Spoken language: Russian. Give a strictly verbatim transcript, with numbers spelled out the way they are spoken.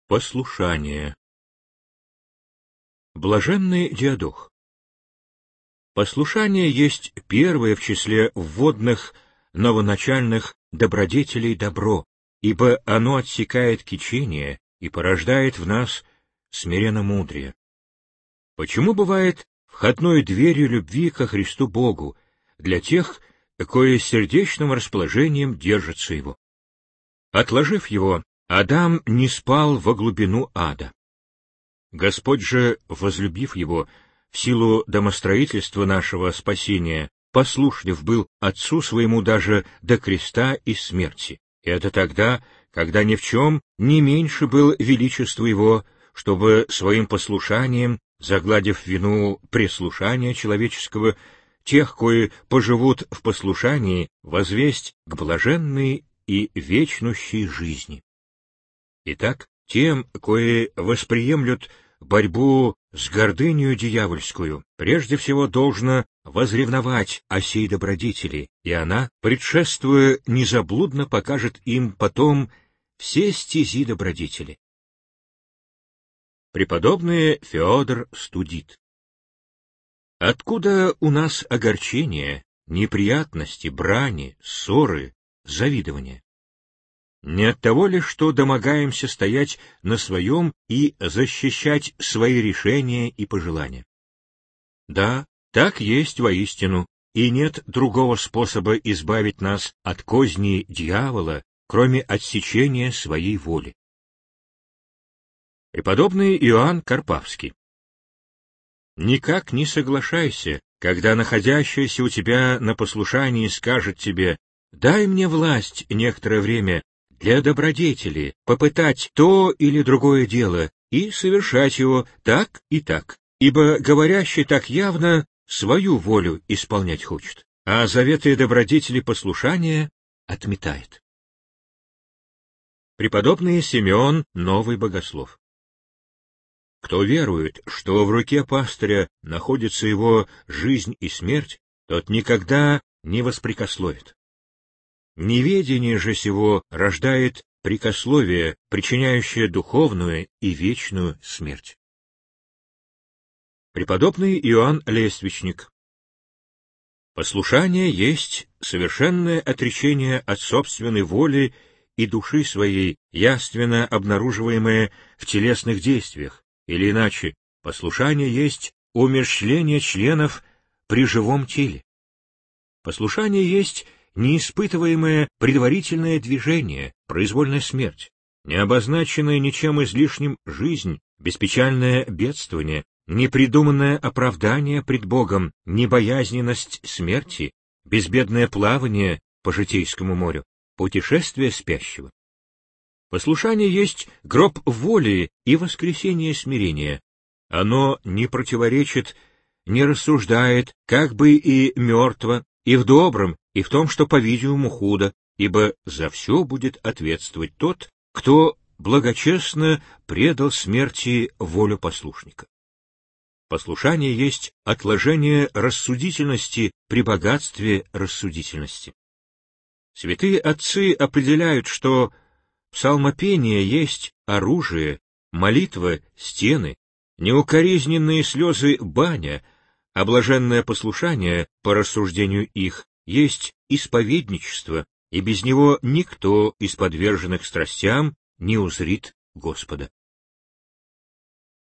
Послушание. Блаженный Диадох. Послушание есть первое в числе вводных новоначальных добродетелей добро, ибо оно отсекает кичение и порождает в нас смиренно-мудрее. Почему бывает входной дверью любви ко Христу Богу для тех, кое сердечным расположением держатся Его? Отложив Его, Адам не спал во глубину ада. Господь же, возлюбив Его, в силу домостроительства нашего спасения, послушлив был Отцу Своему даже до креста и смерти. И это тогда, когда ни в чем не меньше был величество Его, чтобы своим послушанием, загладив вину преслушания человеческого, тех, кои поживут в послушании, возвесть к блаженной и вечнущей жизни. Итак, тем, кои восприемлют борьбу с гордынею дьявольскую, прежде всего должно возревновать о сей добродетели, и она, предшествуя, незаблудно покажет им потом все стези добродетели. Преподобный Феодор Студит. Откуда у нас огорчение, неприятности, брани, ссоры, завидования? Не от того ли, что домогаемся стоять на своем и защищать свои решения и пожелания? Да, так есть воистину, и нет другого способа избавить нас от козни дьявола, кроме отсечения своей воли. Преподобный Иоанн Карпавский. Никак не соглашайся, когда находящийся у тебя на послушании скажет тебе: «Дай мне власть некоторое время для добродетели, попытать то или другое дело и совершать его так и так», ибо говорящий так явно свою волю исполнять хочет, а заветы добродетели послушания отметает. Преподобный Симеон Новый Богослов. Кто верует, что в руке пастыря находится его жизнь и смерть, тот никогда не воспрекословит. Неведение же сего рождает прекословие, причиняющее духовную и вечную смерть. Преподобный Иоанн Лествичник. Послушание есть совершенное отречение от собственной воли и души своей, явственно обнаруживаемое в телесных действиях, или иначе, послушание есть умерщвление членов при живом теле. Послушание есть неиспытываемое предварительное движение, произвольная смерть, необозначенная ничем излишним жизнь, беспечальное бедствование, непридуманное оправдание пред Богом, небоязненность смерти, безбедное плавание по житейскому морю, путешествие спящего. Послушание есть гроб воли и воскресение смирения. Оно не противоречит, не рассуждает, как бы и мертво, и в добром, и в том, что, по-видимому, худо, ибо за все будет ответствовать тот, кто благочестно предал смерти волю послушника. Послушание есть отложение рассудительности при богатстве рассудительности. Святые отцы определяют, что псалмопение есть оружие, молитва — стены, неукоризненные слезы — баня, а блаженное послушание, по рассуждению их, есть исповедничество, и без него никто из подверженных страстям не узрит Господа.